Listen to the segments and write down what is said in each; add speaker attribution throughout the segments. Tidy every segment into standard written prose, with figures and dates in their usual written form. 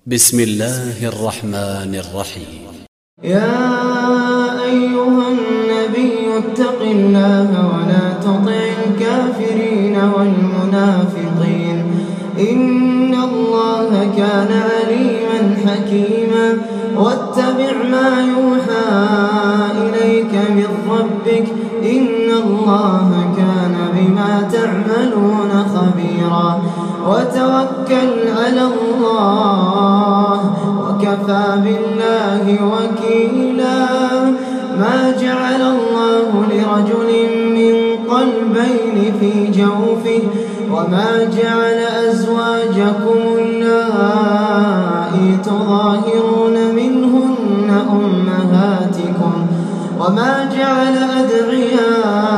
Speaker 1: بسم الله الرحمن الرحيم.
Speaker 2: يا أيها النبي اتق الله ولا تطع الكافرين والمنافقين إن الله كان عليما حكيما واتبع ما يوحى إليك من ربك إن الله كان بما تعملون خبيرا وتوكل على الله وكفى بالله وكيلا ما جعل الله لرجل من قلبين في جوفه وما جعل أزواجكم اللائي تظاهرون منهن أمهاتكم وما جعل أدعياءكم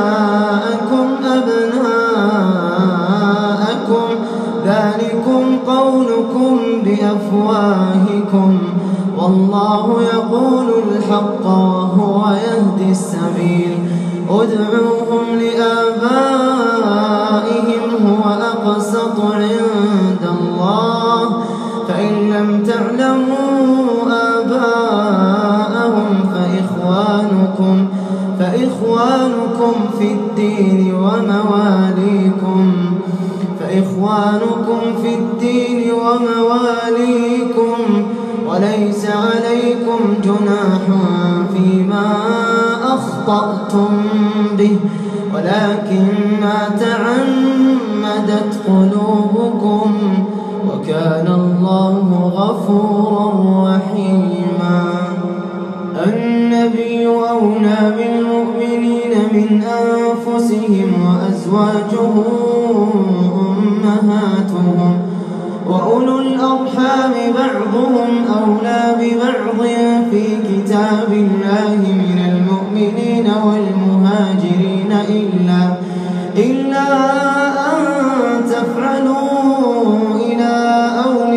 Speaker 2: أبناءكم ذلكم قولكم بأفواهكم والله يقول الحق وهو يهدي السبيل ادعوهم لآبائهم هو أقسط عند الله فإن لم تعلموا آباءهم فإخوانكم في الدين ومواليكم وليس عليكم جناح فيما أخطأتم به ولكن ما تعمدت قلوبكم وكان الله غفورا رحيما. النبي أولى بالمؤمنين من أنفسهم وأزواجه أمهاتهم وأولو الأرحام بعضهم أولى ببعض في كتاب الله من المؤمنين والمهاجرين إلا أن تفعلوا إلى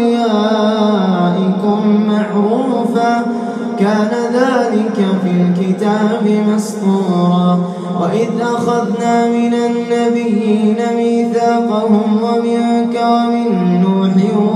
Speaker 2: أوليائكم معروفا كان ذلك في الكتاب مسطورا. وإذ أخذنا من النبيين ميثاقهم ومنك ومن نوح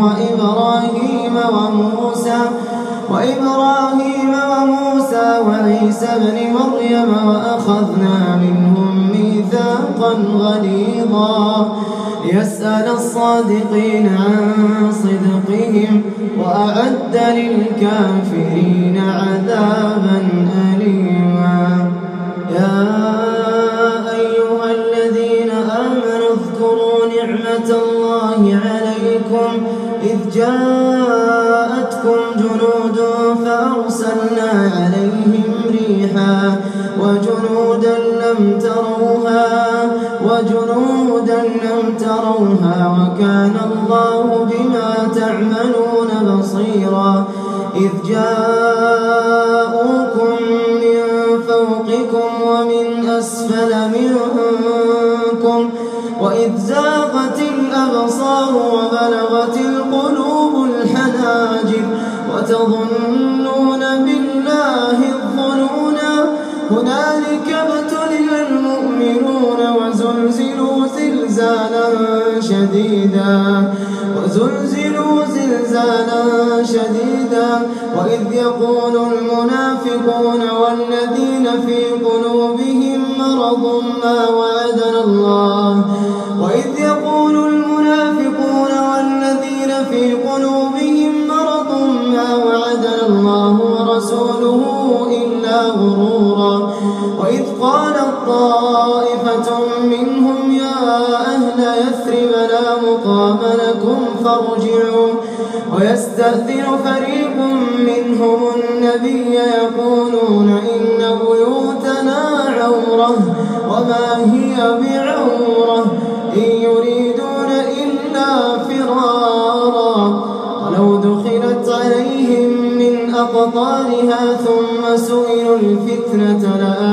Speaker 2: وإبراهيم وموسى وعيسى ابن مريم وأخذنا منهم ميثاقا غليظا ليسأل الصادقين عن صدقهم وأعد للكافرين عذابا أليما. يا أيها الذين آمنوا اذكروا نعمة الله عليكم إذ جاءتكم جنود فأرسلنا عليهم ريحا وجنودا لم تروها وكان الله بما تعملون بصيرا. إذ جاءوكم من فوقكم ومن أسفل منكم وإذ زاغت الأبصار وبلغت القلوب الحناجر وتظنون بالله الظنونا هنالك ابتلي المؤمنون وزلزلوا زلزالا شديدا وإذ يقول المنافقون والذين في قلوبهم مرض ما وعدنا الله ورسوله إلا غرورا. وإذ قالت طائفة منهم يا أهل يثرب لا مقام لكم فارجعوا ويستأذن فريق منهم النبي يقولون إن بيوتنا عورة وما هي بعورة إن يريدون إلا فرارا ولو دخلت عليهم من أقطارها ثم سئلوا الفتنة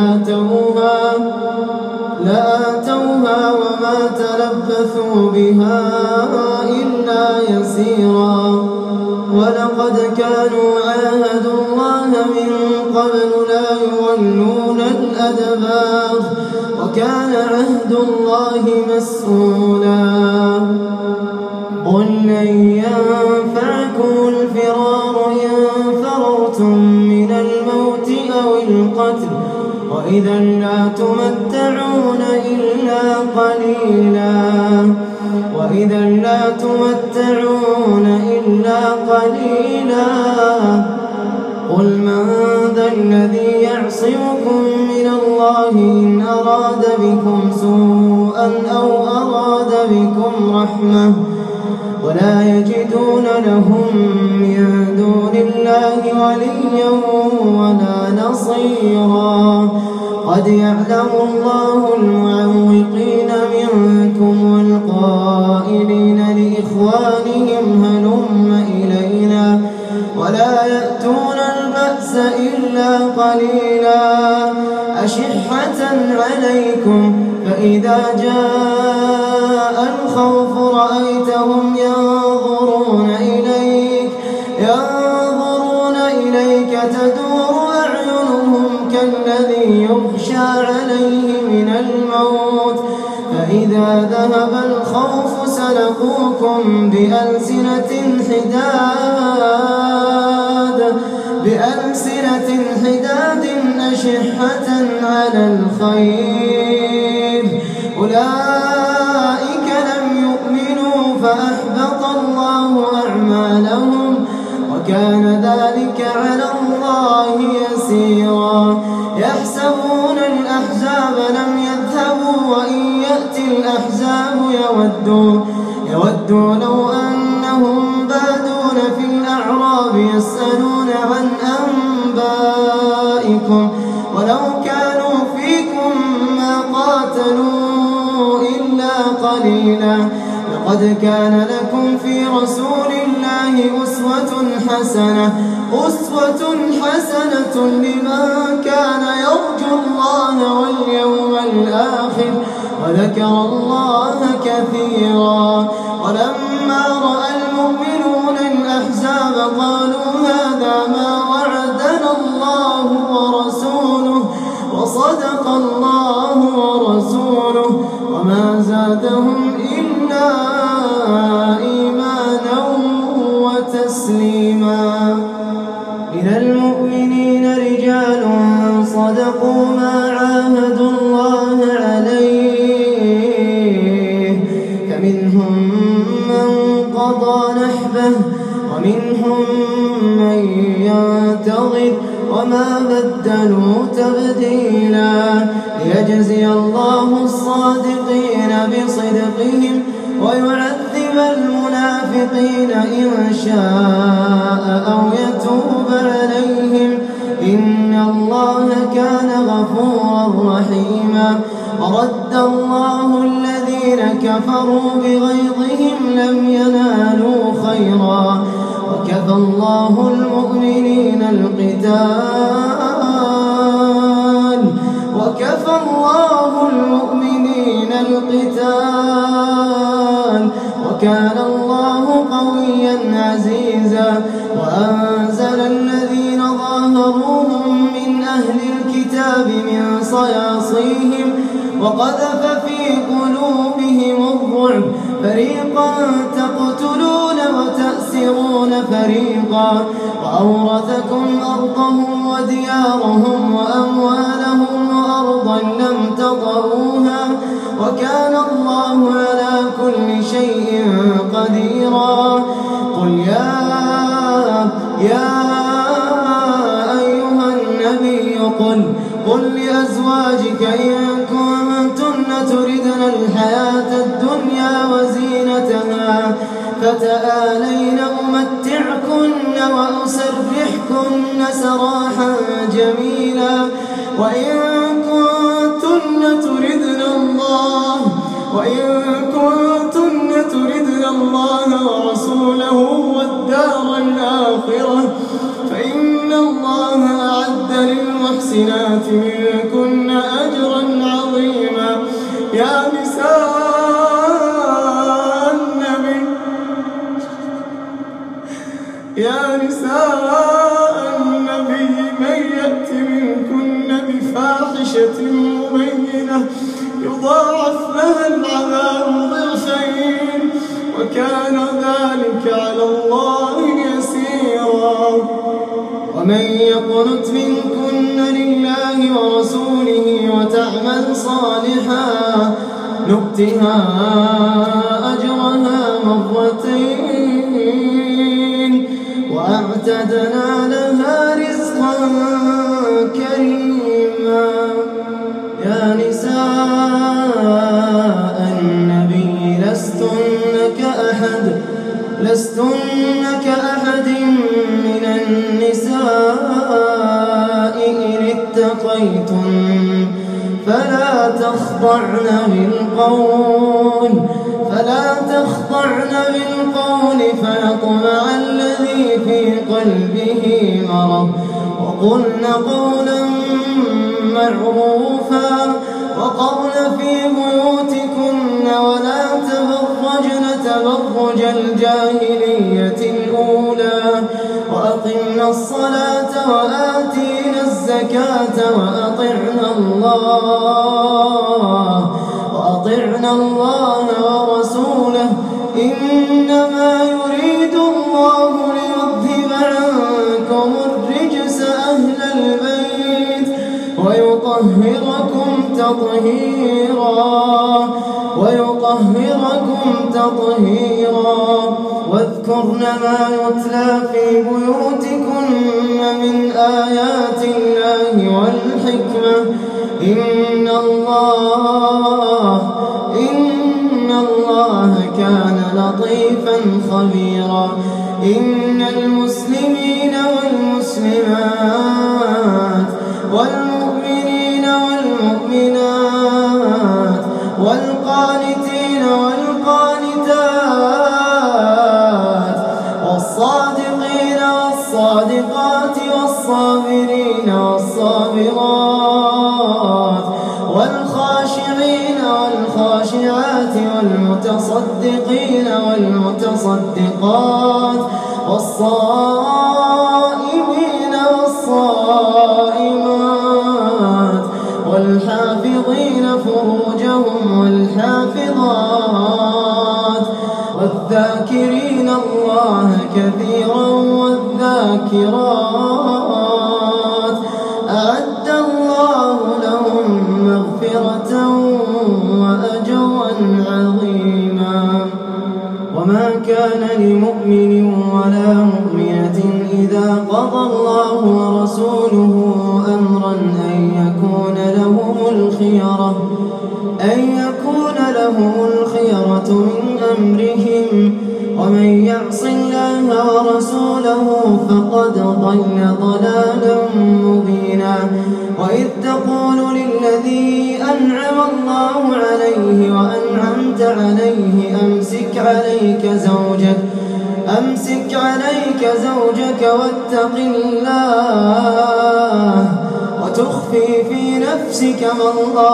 Speaker 2: لآتوها وما تلبثوا بها إلا يسيرا. ولقد كانوا عاهدوا الله من قبل لا يولون الأدبار وكان عهد الله مسؤولا. قل لن ينفعكم الفرار إن فررتم من الموت أو القتل وإذا لا تمتعون إلا قليلا قل من ذا الذي يعصمكم من الله إن أراد بكم سوءا أو أراد بكم رحمة ولا يجدون لهم من دون الله وليا ولا نصيرا قد يعلم الله المعوقين منكم والقائلين لإخوانهم هلم إلينا ولا يأتون البأس إلا قليلا أشحة عليكم فإذا جاء الخوف رأيتهم ينظرون إليك تدور أعينهم كالذي يغشى عليه من الموت فإذا ذهب الخوف سلقوكم بألسنة حداد أشحة على الخير أولئك لم يؤمنوا فأحبط الله أعمالهم وكان ذلك على الله يسيرا يحسبون الأحزاب لم يذهبوا وإن يأتي الأحزاب يودوا لو أنهم بادون في الأعراب يسألون عن أنبائكم ولو كانوا فيكم ما قاتلوا إلا قليلا لقد كان لكم في رسول الله أسوة حسنة لمن كان يرجو الله واليوم الآخر وذكر الله كثيرا ولما رأى المؤمنون الأحزاب قالوا هذا ما وعدنا الله ورسوله وصدق الله ورسوله وما زادهم إلا إيمانا وتسليما من المؤمنين رجال صدقوا ما عاهدوا الله عليه فمنهم من قضى نحبه ومنهم من ينتظر وما بدلوا تبديلا ليجزي الله الصادقين بصدقهم ويعذب المنافقين إن شاء أو يتوب عليهم إن الله كان غفورا رحيما ورد الله الذين كفروا بغيظهم لم ينالوا خيرا وكفى الله المؤمنين القتال وكان الله قويا عزيزا وأنزل الذين ظاهروهم من أهل الكتاب من صياصيهم وقذف في قلوبهم الرعب فريقا تقتلون وتأسرون فريقا وأورثكم أرضهم وديارهم وأموالهم وأرضا لم تطئوها وكان الله على كل شيء قديرا قل يا أيها النبي قل لأزواجك إن كنتن تردن الحياة الدنيا وزينتها فتآلين أمتعكن وأسرحكن سراحا جميلا وإن كنتن تردن الله ورسوله والدار الآخرة فإن الله أعد للمحسنات منكن أجرا عظيما يا نساء النبي من يأت منكن بفاحشة مبينة يضاعف لها العذاب ضعفين وكان ذلك على الله يسيرا. ومن يقنت منكن لله ورسوله وتعمل صالحا نؤتها أجرها مرتين وأعتدنا لها رزقا كريما. يا نساء النبي لستن كأحد من النساء إن اتقيتن فلا تخضعن بالقول فيطمع الذي في قلبه مرض وقلن قولا معروفا وقرن في بيوتكن ولا تبرجن تبرج الجاهلية الأولى وأقمنا الصلاة وآتينا الزكاة وأطعنا الله ورسوله إنما يريد الله ليذهب عنكم الرجس أهل البيت ويطهركم تطهيرا واذكرن ما يتلى في بيوتكن من آيات الله والحكمة إن الله كان لطيفا خبيرا. إن المسلمين والمسلمات والمؤمنين والمؤمنات والقانتين والقانتات والصادقين والصادقات والصابرين والصابرات والخاشعين والخاشعات والمتصدقين والمتصدقات والصائمين والصائمات والحافظين فروجهم والحافظات والذاكرين الله كثيرا والذاكرات أعد الله لهم مغفرة وأجرا عظيما. وما كان لمؤمن ولا مؤمنة إذا قضى الله ورسوله أمرا أن يكون لهم الخيرة من أمرهم ومن يعص الله ورسوله فقد ضل ضلالا مبينا. وإذ تقول للذي أنعم الله عليه وأنعمت عليه أمسك عليك زوجك واتق الله وتخفي في نفسك ما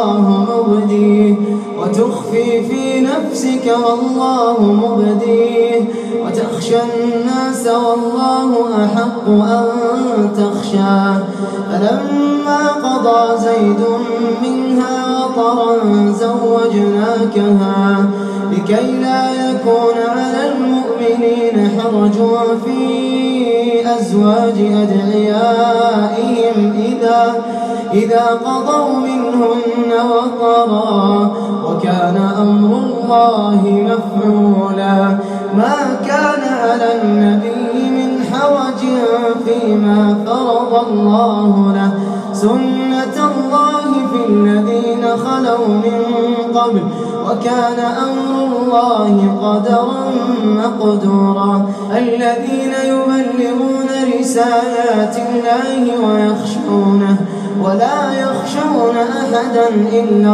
Speaker 2: الله مبديه وتخشى الناس والله أحق أن تخشاه. فلما قضى زيد منها وطرا زوجناكها لكي لا يكون على المؤمنين حرج في أزواج أدعيائهم إذا قضوا منهن وطرا وكان أمر الله مفعولا. ما كان على النبي من حرج فيما فرض الله له سنة الله في الذين خلوا من قبل وكان أمر الله قدرا مقدورا. الذين يبلغون رسالات الله ويخشونه ولا يخشون أحدا إلا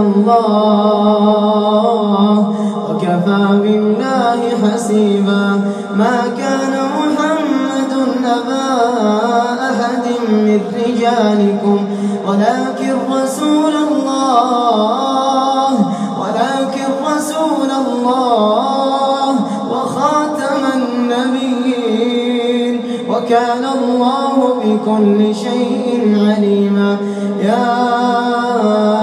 Speaker 2: الله وكفى بالله حسيبا. ما كان محمد أبا أحد من رجالكم ولكن رسول الله وخاتم النبيين وكان الله بكل شيء عليما. يا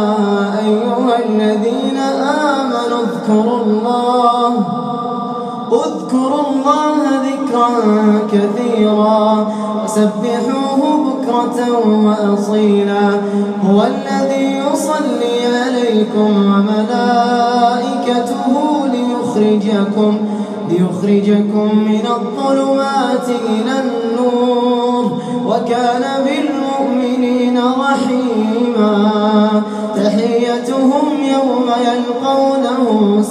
Speaker 2: أيها الذين آمنوا واذكروا الله ذكرا كثيرا وسبحوه بكرة وأصيلا هو الذي يصلي عليكم وملائكته ليخرجكم من الظلمات إلى النور وكان بالمؤمنين رحيما تحيتهم يوم يلقونه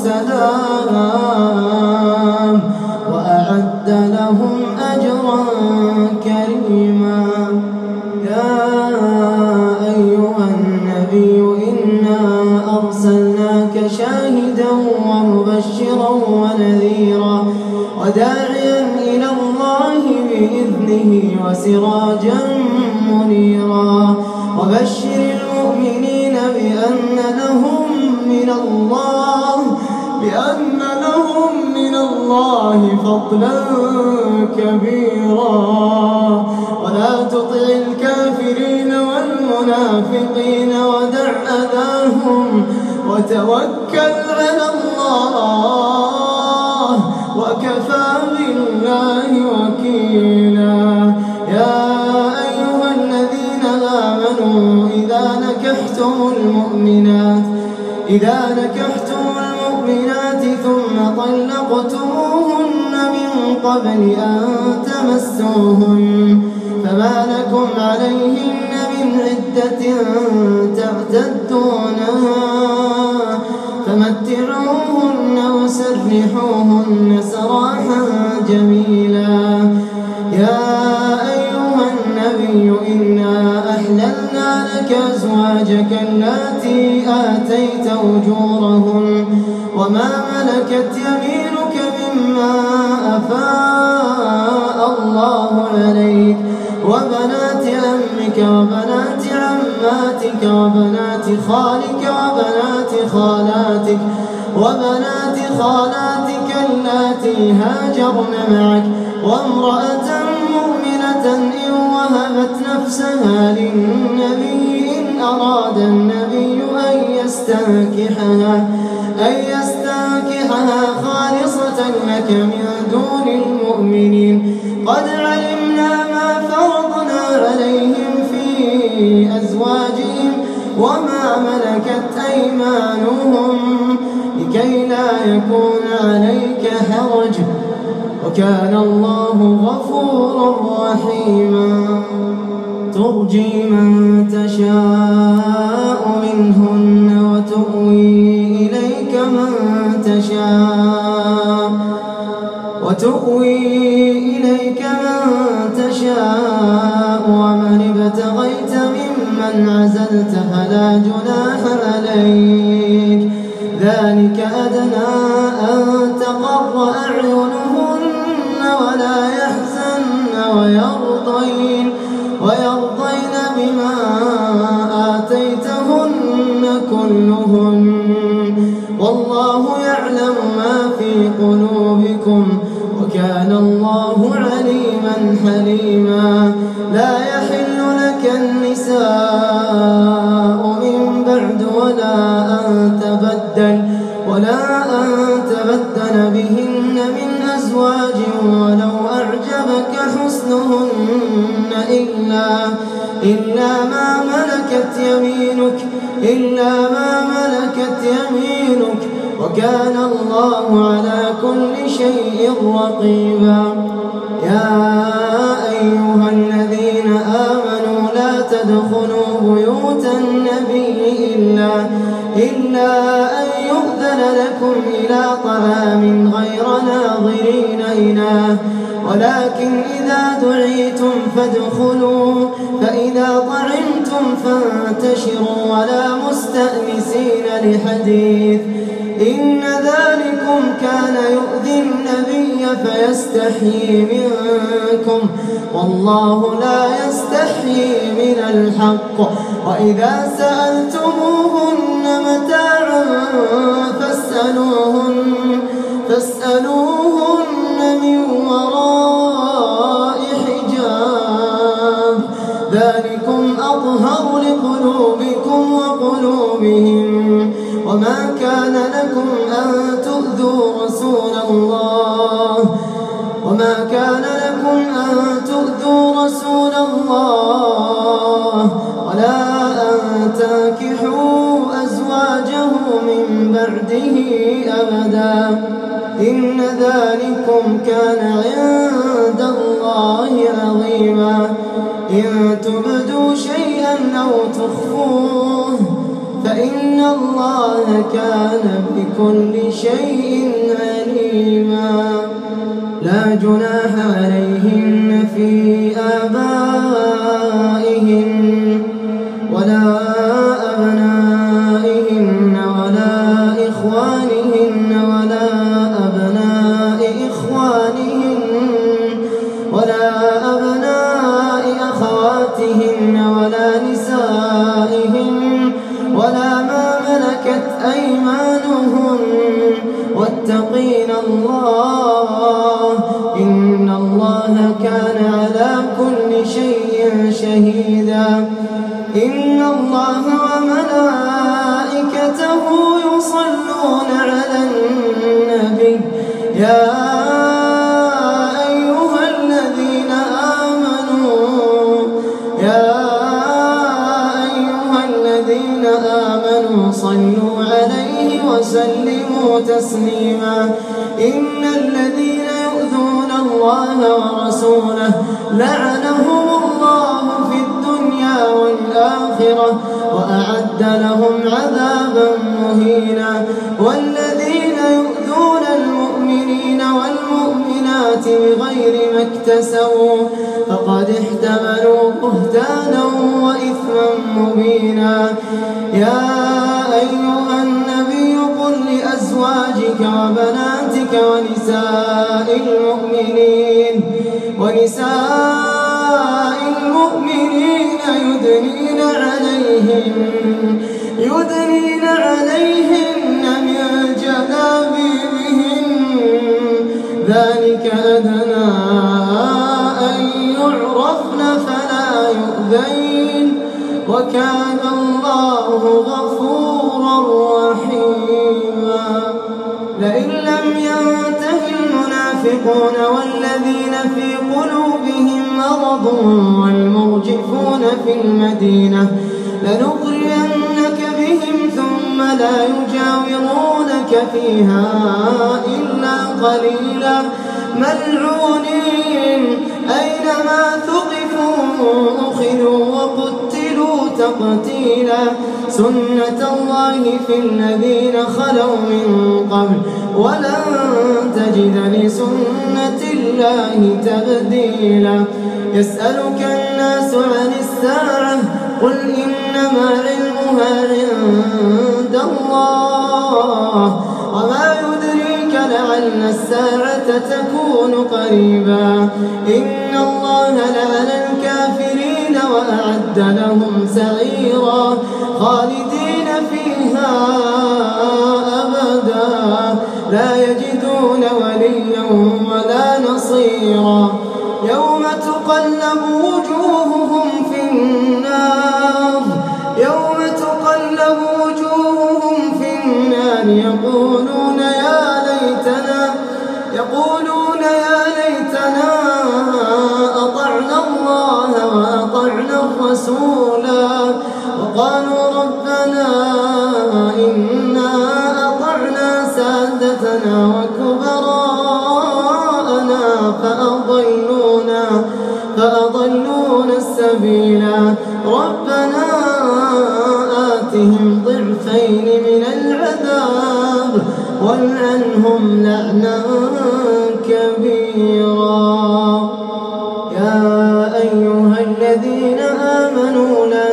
Speaker 2: سلام وأعد لهم أجرا كريما يا أيها النبي إنا أرسلناك شاهدا ومبشرا ونذيرا وداعيا إلى الله بإذنه وسراجا منيرا وبشر المؤمنين بأن لهم من الله فضلا كبيرا ولا تطع الكافرين والمنافقين ودع أذاهم وتوكل على الله وكفى بالله وكيلا يا أيها الذين آمنوا إذا نكحتم المؤمنات ثم طلقتموهن من قبل أن تمسوهن فما لكم عليهن من عدة تعتدونها فمتعوهن وسرحوهن سراحا جميلا يا أيها النبي إنا أحللنا لك أزواجك اللاتي آتيت أجورهن وما ملكت يمينك مما أفاء الله عليك وبنات عمك وبنات عماتك وبنات خالك وبنات خالاتك اللاتي هاجرن معك وامرأة مؤمنة إن وهبت نفسها للنبي إن أراد النبي أن يستنكحها خالصة لك من دون المؤمنين قد علمنا ما فرضنا عليهم في أزواجهم وما ملكت أيمانهم لكي لا يكون عليك حرج وكان الله غفورا رحيما ترجي من تشاء منهن وتؤوي إليك من تشاء ومن ابتغيت ممن عزلت فلا جناح عليك ذلك أدنى أن تقر أعينهن ولا يحزن ويرضين بما آتيتهن كلهن والله يعلم ما في قلوبكم وكان الله عليما حليما لا يحل لك النساء من بعد ولا أن تبدل بهن من أزواج ولو أعجبك حسنهن إلا ما ملكت يمينك وكان الله على كل شيء رقيبا يا أيها الذين آمنوا لا تدخلوا بيوت النبي إلا أن يؤذن لكم إلى طعام غير ناظرين إناه ولكن إذا دعيتم فادخلوا فإذا طعمتم فانتشروا ولا مستأنسين لحديث إن ذلكم كان يؤذي النبي فيستحيي منكم والله لا يستحيي من الحق وإذا سألتموهن متاعا فاسألوهن من وراء حجاب ذلكم أطهر لقلوبكم وقلوبهم وما كان لكم أن تؤذوا رسول الله ولا أن تنكحوا أزواجه من بعده أبدا إن ذلكم كان عند الله عظيما إن تبدوا شيئا أو تخفوه فإن الله كان بكل شيء عليما لا جناح عليهن في آبائهن ولا أبنائهن ولا إخوانهن ولا أبناء إخوانهن ولا أبناء أخواتهن ولا نسائهن ولا ما ملكت أيمانهن واتقين الله إن الله كان على كل شيء شهيدا إن الله وملائكته يصلون على النبي يا أيها الذين آمنوا صلوا عليه وسلموا تسليما إن الذين يؤذون الله ورسوله لعنهم الله في الدنيا والآخرة وأعد لهم عذابا مهينا والذين يؤذون المؤمنين والمؤمنات بغير ما اكتسبوا فقد احتملوا بهتانا وإثما مبينا يا أيها النبي قل لأزواجك وبناتك ونساء المؤمنين يدنين عليهن من جلابيبهن ذلك أدنى أن يعرفن فلا يؤذين وكان الله غفورا رحيما لئن لم ينته المنافقون والذين في قلوبهم مرض والمرجفون في المدينة لنغرينك بهم ثم لا يجاورونك فيها إلا قليلا ملعونين أينما ثقفوا أخذوا وقتلوا تقتيلا سنة الله في الذين خلوا من قبل ولن تجد لسنة الله تبديلا يسألك الناس عن الساعة قل إنما علمها عند الله وما يدريك لعل الساعة تكون قريبا إن الله لعن الكافرين وأعد لهم سعيرا خالدين فيها أبدا لا يجدون وليا ولا نصيرا يوم تقلب وجوههم في النار يقولون يا ليتنا أطعنا الله وأطعنا الرسولا وقالوا ربنا إنا أطعنا سادتنا وكبراءنا فأضلونا السبيلا ربنا آتهم ضعفين من العذاب والعنهم لعنا كبيرا يا أيها الذين آمنوا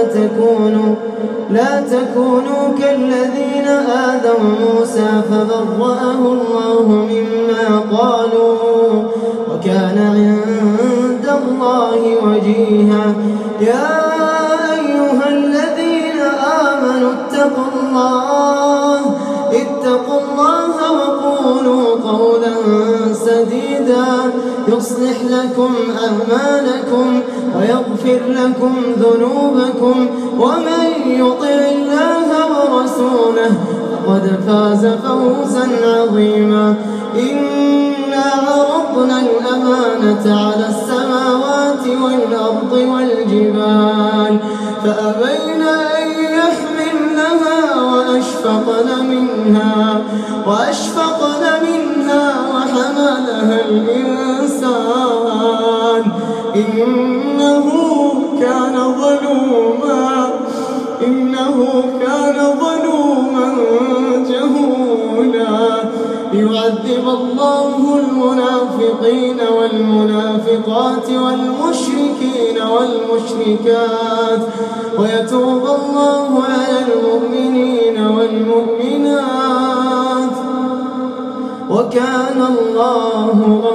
Speaker 2: لا تكونوا كالذين آذوا موسى فبرأه الله مما قالوا وكان عند الله وجيها يا أيها الذين آمنوا اتقوا الله وقولوا قولا سديدا يصلح لكم أعمالكم ويغفر لكم ذنوبكم ومن يطع الله ورسوله فقد فاز فوزا عظيما. إنا عرضنا الأمانة على السماوات والأرض والجبال فأبين أن يحملنها وأشفقن منها وحملها الإنسان إنه كان ظلوما جهولا. ليعذب الله المنافقين والمنافقات والمشركين والمشركات ويتوب الله على المؤمنين والمؤمنات وكان الله